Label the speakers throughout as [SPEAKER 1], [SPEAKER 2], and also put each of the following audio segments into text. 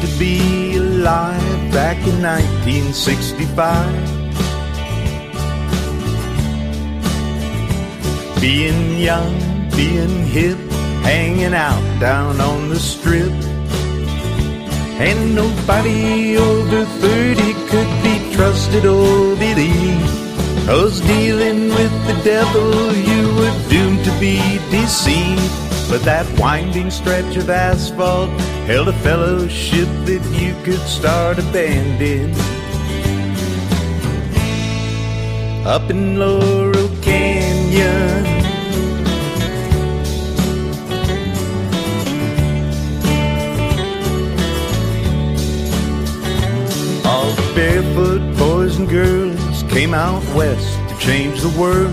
[SPEAKER 1] to be alive back in 1965. Being young, being hip, hanging out down on the strip. And nobody over 30 could be trusted or believed. 'Cause dealing with the devil, you were doomed to be deceived. But that winding stretch of asphalt held a fellowship that you could start a band in. Up in Laurel Canyon, all the barefoot boys and girls came out west to change the world.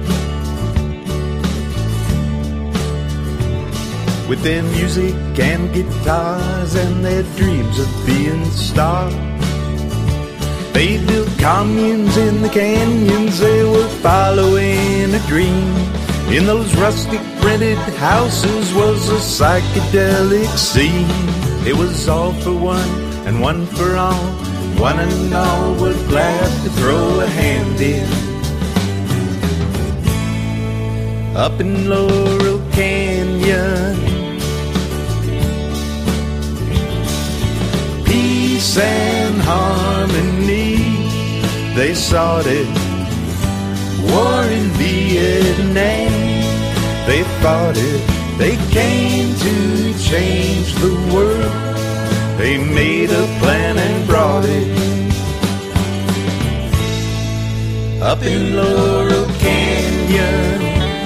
[SPEAKER 1] With their music and guitars and their dreams of being stars. They built communes in the canyons, they were following a dream. In those rustic rented houses was a psychedelic scene. It was all for one and one for all. One and all were glad to throw a hand in. Up in Laurel Canyon, peace and harmony, they sought it. War in Vietnam, they fought it. They came to change the world. They made a plan and brought it. Up in Laurel Canyon,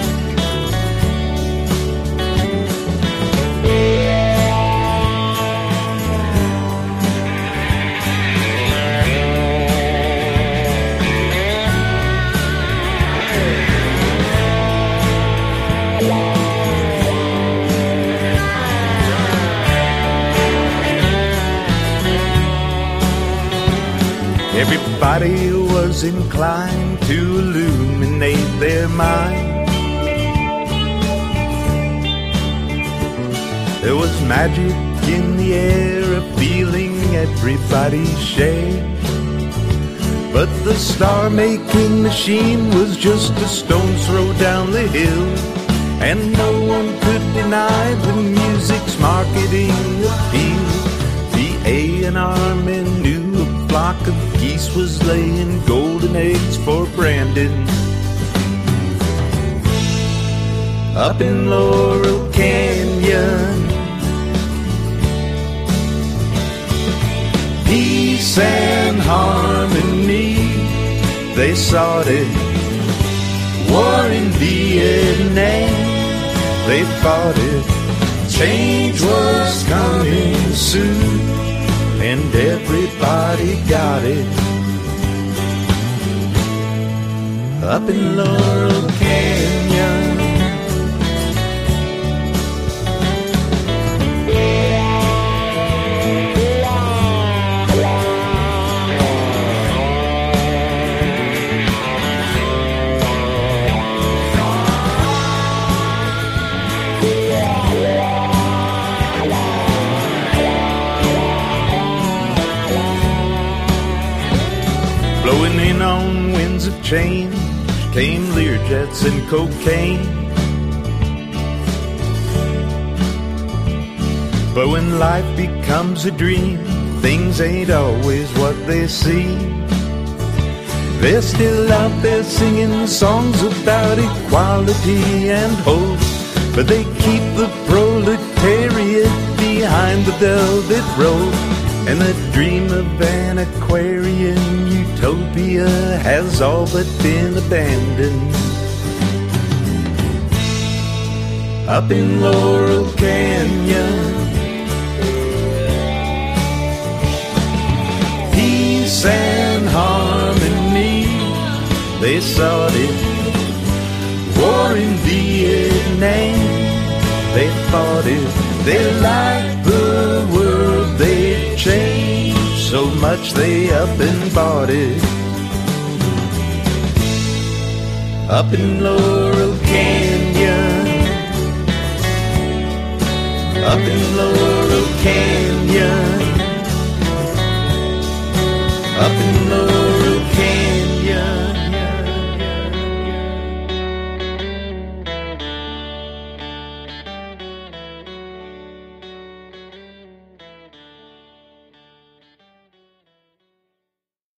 [SPEAKER 1] everybody was inclined to illuminate their mind. There was magic in the air, a feeling everybody shared. But the star-making machine was just a stone's throw down the hill. And no one could deny the music's marketing appeal. The A&R men knew a flock of geese was laying golden eggs for Brandon. Up in Laurel Canyon, peace and harmony, they sought it. War in Vietnam, they fought it. Change was coming soon, and everybody got it. Up in Laurel Canyon, blowing in on winds of change came Learjets and cocaine. But when life becomes a dream, things ain't always what they seem. They're still out there singing songs about equality and hope, but they keep the proletariat behind the velvet rope. And the dream of an Aquarian utopia has all but been abandoned. Up in Laurel Canyon, peace and harmony, they sought it. War in Vietnam, they fought it. They liked the world they changed so much they up and bought it. Up in Laurel Canyon, up in Laurel Canyon, up in